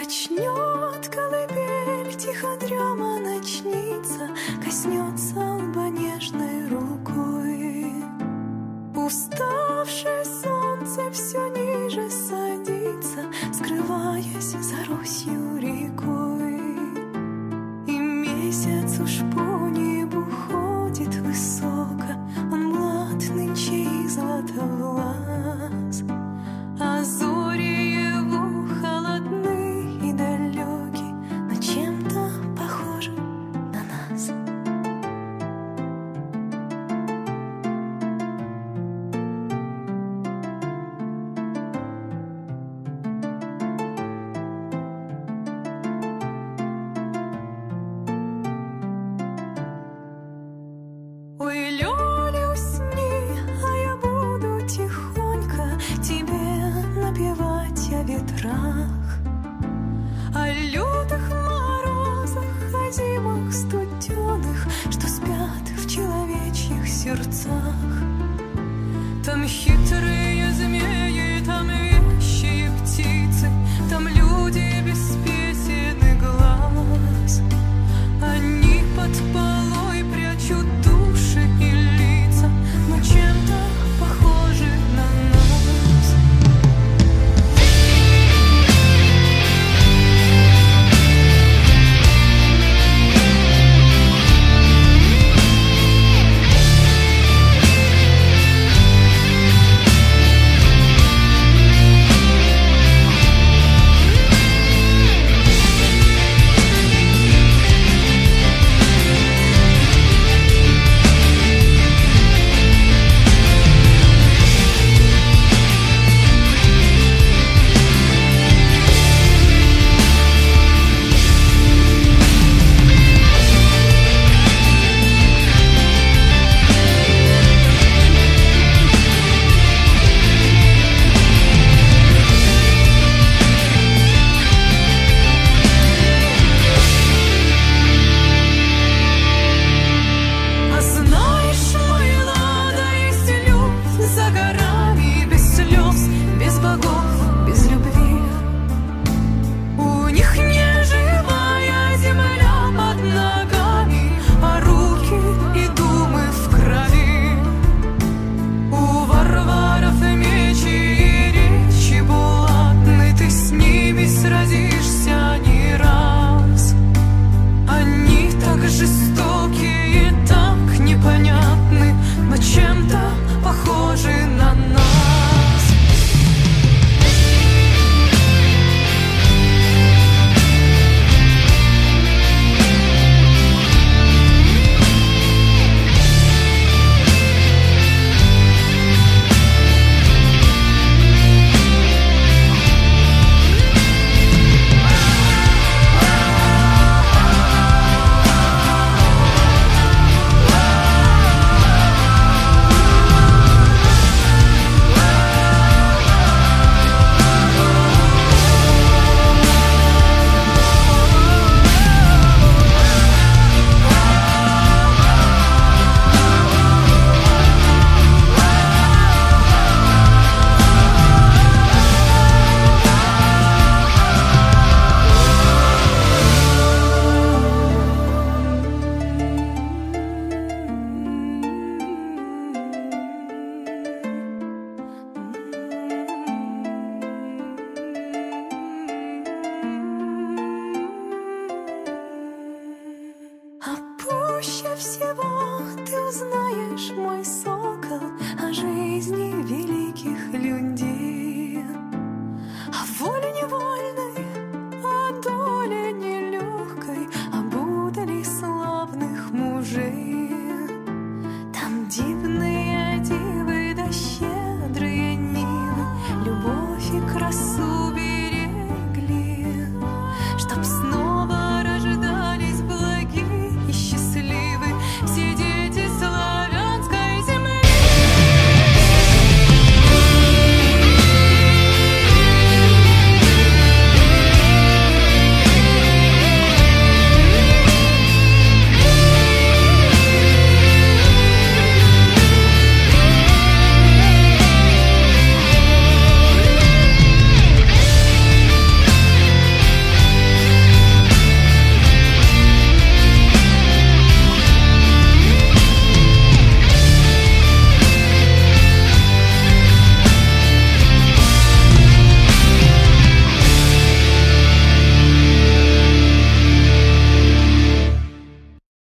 Качнет колыбель, тихо дрема ночница, коснется лба нежной рукой. Уставшее солнце все ниже садится, скрываясь за Русью рекой. И месяц уж по небу ходит высоко, он млад нынче и златовлас, а зори его холодны и далеки, но чем-то похожи на нас. Ой, Лёля, усни, а я буду тихонько тебе напевать о ветрах, о лютых морозах, о зимах студеных, что спят в человечьих сердцах. Там хитрые змеи, там вещие птицы, там люди без песен и глаз. Они под